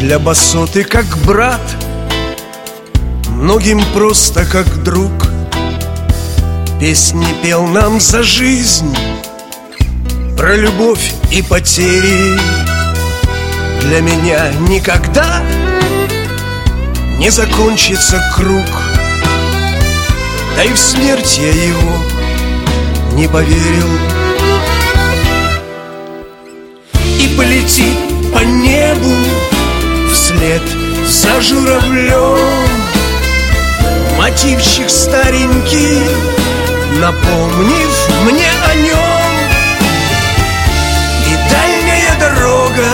Для басоты как брат, многим просто как друг. Песни пел нам за жизнь, про любовь и потери. Для меня никогда не закончится круг, да и в смерть я его не поверил. И полетит по небу вслед за журавлем мотивчик старенький, напомнив мне о нем. И дальняя дорога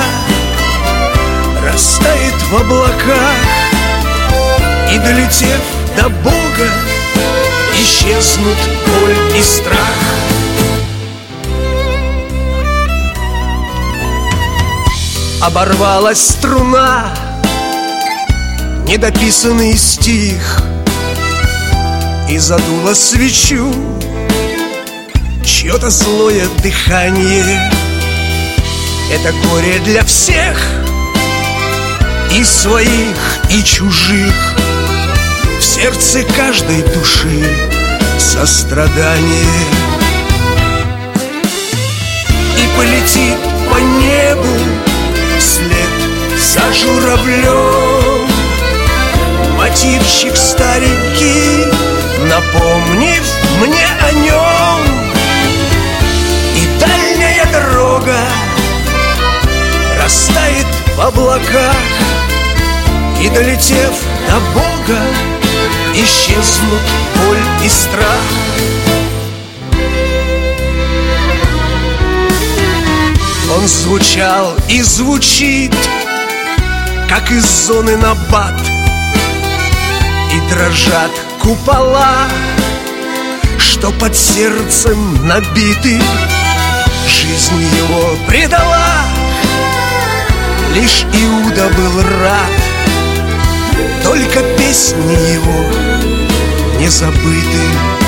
растает в облаках, и, долетев до Бога, исчезнут боль и страх. Оборвалась струна, недописанный стих, и задуло свечу чье-то злое дыхание. Это горе для всех, и своих, и чужих. В сердце каждой души сострадание. И полетит по небу вслед за журавлем мотивчик старенький, напомнив мне о нем. И дальняя дорога растает в облаках, и, долетев до Бога, исчезнут боль и страх. Он звучал и звучит, как из зоны набат, и дрожат купола, что под сердцем набиты. Жизнь его предала, лишь Иуда был рад, только песни его не забыты.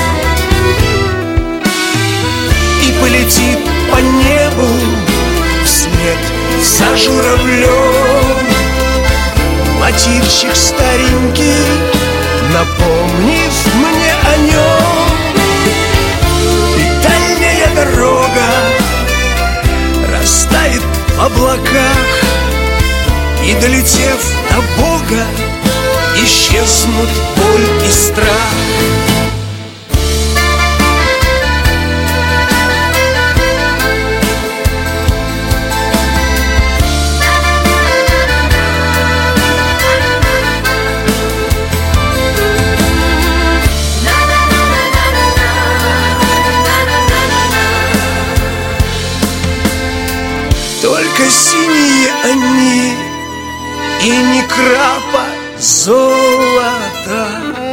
И полетит по небу вслед за журавлем мотивчик старенький, напомнив мне о нем. И дальняя дорога растает в облаках, и, долетев до Бога, исчезнут боль и страх. Только синие они, и ни крапа золота.